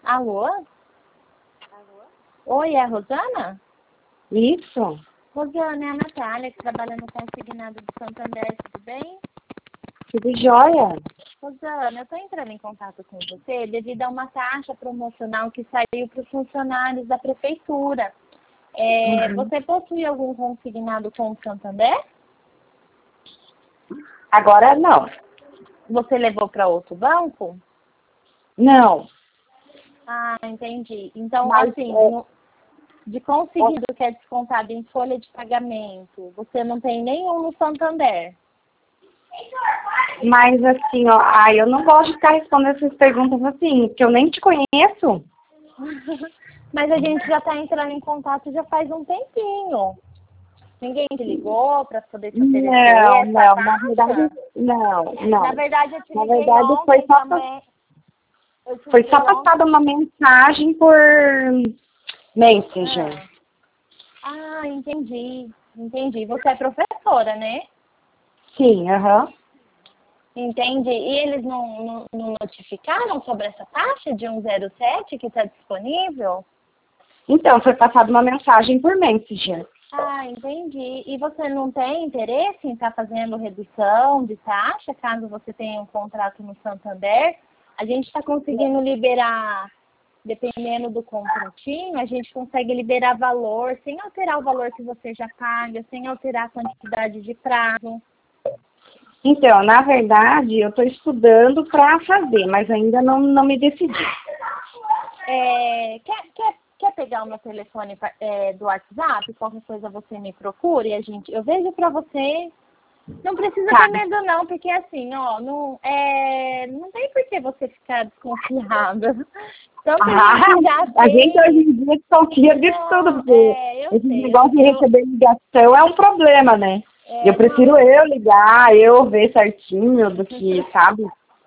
Alô? Oi, é a Rosana? Isso. Rosana, é a Natália, que trabalha no Consignado do Santander, tudo bem? Tudo jóia? Rosana, eu estou entrando em contato com você devido a uma taxa promocional que saiu para os funcionários da prefeitura. Você possui algum consignado com o Santander? Agora não. Você levou para outro banco? Não. Ah, entendi. Então, Mas, assim, de consignado que é descontado em folha de pagamento, você não tem nenhum no Santander? Mas assim, ó, eu não gosto de ficar respondendo essas perguntas assim, porque eu nem te conheço. Mas a gente já está entrando em contato já faz um tempinho. Ninguém te ligou para poder te oferecer essa Não, taxa? na verdade, não. Na verdade, eu te Na liguei verdade, ontem também. foi só passada uma mensagem por Messenger. Ah, entendi. Você é professora, né? Sim, aham. Entendi. E eles não notificaram sobre essa taxa de 107 que está disponível? Então, foi passada uma mensagem por Messenger. Ah, entendi. E você não tem interesse em estar fazendo redução de taxa, caso você tenha um contrato no Santander? A gente está conseguindo liberar, dependendo do contratinho, a gente consegue liberar valor, sem alterar o valor que você já paga, sem alterar a quantidade de prazo. Então, na verdade, eu estou estudando para fazer, mas ainda não me decidi. Quer pegar o meu telefone do WhatsApp? Qualquer coisa você me procura e eu vejo para você. Não precisa ter medo não, porque assim, ó, não tem por que você ficar desconfiada. Então, a gente hoje em dia desconfia de tudo, porque esse negócio de receber ligação é um problema, né? Eu prefiro eu ligar, eu ver certinho do que, sabe?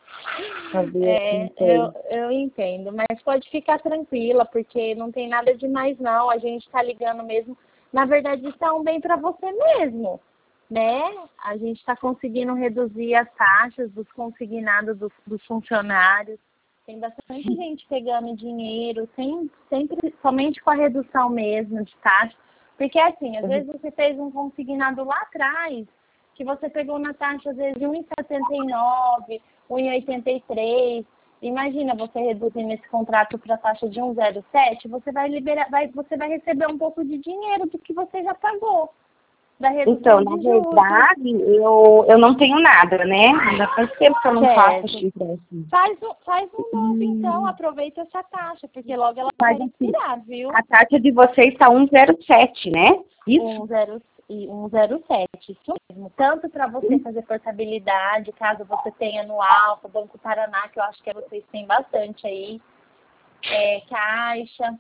Eu entendo, mas pode ficar tranquila, porque não tem nada demais não, a gente está ligando mesmo, na verdade isso é um bem para você mesmo, né? A gente está conseguindo reduzir as taxas dos consignados dos funcionários, tem bastante gente pegando dinheiro, sempre somente com a redução mesmo de taxa, porque assim, às vezes você fez um consignado lá atrás, que você pegou na taxa às vezes de 1,79, 1,83. Imagina você reduzindo esse contrato para a taxa de 1,07, você vai receber um pouco de dinheiro do que você já pagou. Então, na verdade, eu não tenho nada, né? Já faz tempo que eu não faço empréstimo. Faz um novo, então, aproveita essa taxa, porque logo ela vai expirar, viu? A taxa de vocês está 1,07, né? Isso? 1,07, isso mesmo. Tanto para você fazer portabilidade, caso você tenha no Alfa, Banco Paraná, que eu acho que vocês têm bastante aí, Caixa,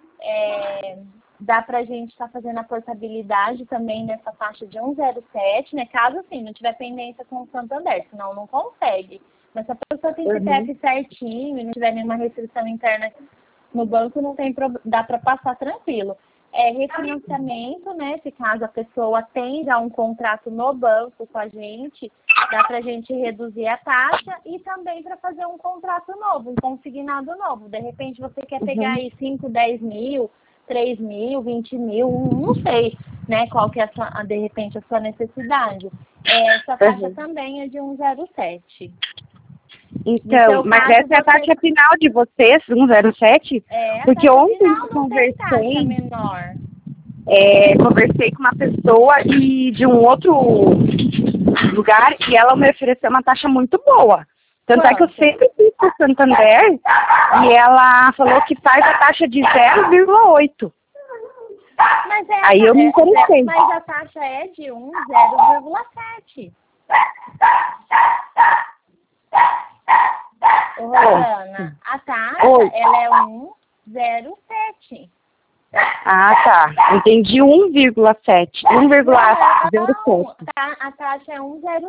dá para a gente estar fazendo a portabilidade também nessa taxa de 1,07, né? Caso assim, não tiver pendência com o Santander, senão não consegue. Mas se a pessoa tem CPF certinho e não tiver nenhuma restrição interna no banco, não tem dá para passar tranquilo. Refinanciamento, né? Se caso a pessoa tem já um contrato no banco com a gente, dá para a gente reduzir a taxa e também para fazer um contrato novo, um consignado novo. De repente você quer pegar aí 5, 10 mil, 3 mil, 20 mil, não sei, né? Qual que é de repente a sua necessidade. Essa taxa também é de 1,07. Então, mas essa é a taxa final de vocês, 1,07? Porque ontem eu conversei. Conversei com uma pessoa de um outro lugar e ela me ofereceu uma taxa muito boa. Tanto é que eu sempre fiz com o Santander e ela falou que faz a taxa de 0,8. Aí eu me interessei. Mas a taxa é de 0,7. Ô, Rosana, a taxa ela é 1,07. Ah, tá. Entendi 1,7. 1,07. A taxa é 1,07.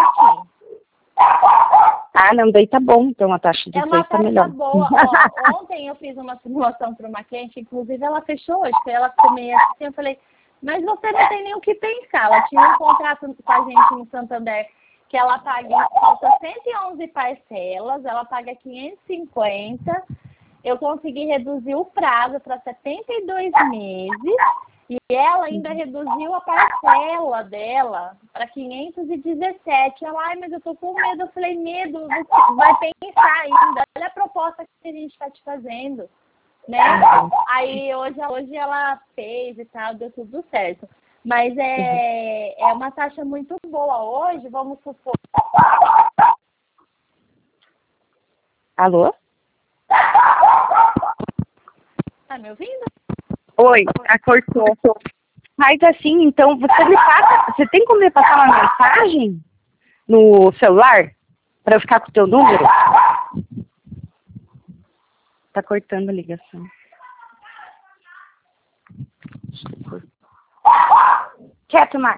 Ah, não, daí tá bom. Então a taxa de vocês tá melhor. Boa. Ó, ontem eu fiz uma simulação para uma cliente, inclusive ela fechou hoje, porque ela ficou meio assim, eu falei, mas você não tem nem o que pensar. Ela tinha um contrato com a gente no Santander que ela paga, falta 111 parcelas, ela paga 550, eu consegui reduzir o prazo para 72 meses e ela ainda reduziu a parcela dela para 517. Ela, ai, mas eu tô com medo. Eu falei, medo, você vai pensar ainda. Olha a proposta que a gente está te fazendo, né? Aí hoje ela fez e tal, deu tudo certo. Mas é uma taxa muito boa hoje, vamos supor. Alô? Tá me ouvindo? Oi, cortou. Mas assim, então, você tem como me passar uma mensagem no celular para eu ficar com o teu número? Tá cortando a ligação. Quieto, Mar.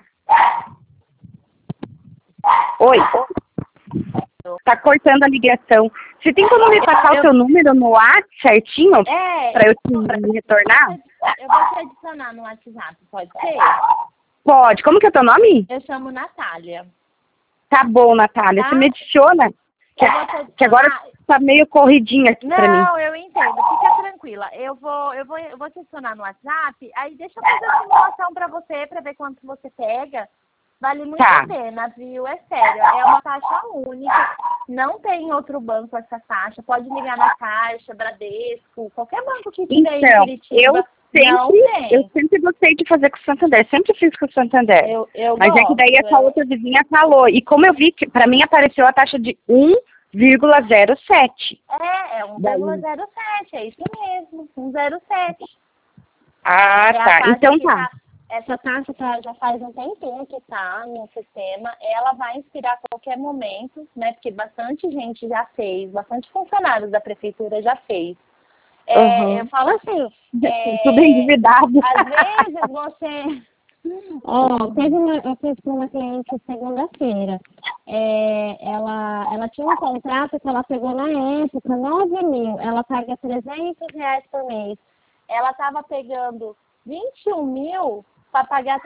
Oi. Tá cortando a ligação. Você tem como me passar o teu número no WhatsApp certinho? Pra eu te retornar? Eu vou te adicionar no WhatsApp, pode ser? Pode. Como que é o teu nome? Eu chamo Natália. Tá bom, Natália. Tá? Você me adiciona? Que agora tá meio corridinha aqui pra mim. Não, eu entendo. Fica tranquila. Eu vou te adicionar no WhatsApp. Aí deixa eu fazer a simulação pra você, pra ver quanto você pega. Vale muito a pena, viu? É sério. É uma taxa única. Não tem outro banco essa taxa. Pode ligar na Caixa, Bradesco, qualquer banco que tiver em Curitiba. Eu sempre gostei de fazer com o Santander. Sempre fiz com o Santander. Mas gosto, é que daí essa outra vizinha falou. E como eu vi, que pra mim apareceu a taxa de 1,07. É 1,07. É isso mesmo. 1,07. Ah, tá. Então tá. Essa taxa já faz um tempinho que está no sistema. Ela vai expirar a qualquer momento, né? Porque bastante gente já fez, bastante funcionários da prefeitura já fez. Eu falo assim... tudo endividado. Às vezes você... eu fiz com uma cliente segunda-feira. Ela tinha um contrato que ela pegou na época, 9 mil. Ela paga R$300 por mês. Ela estava pegando 21 mil para pagar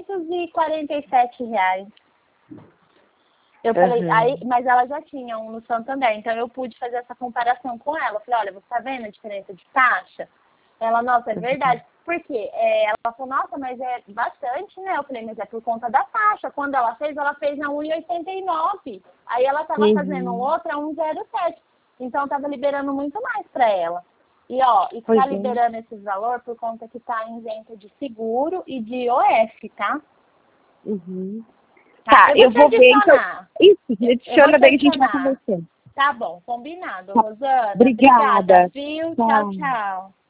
R$347. Eu falei, mas ela já tinha um no Santander, então eu pude fazer essa comparação com ela. Eu falei, olha, você está vendo a diferença de taxa? Ela, nossa, é verdade. Por quê? Ela falou, nossa, mas é bastante, né? Eu falei, mas é por conta da taxa. Quando ela fez a 1,89. Aí ela estava fazendo outra 1,07. Então estava liberando muito mais para ela. E está liberando esses valores por conta que está isenta de seguro e de OF, tá? Tá, eu vou ver, então. Isso, adiciona, daí a gente vai conversando. Tá bom, combinado, Rosana. Obrigada. Viu? Tchau, tchau.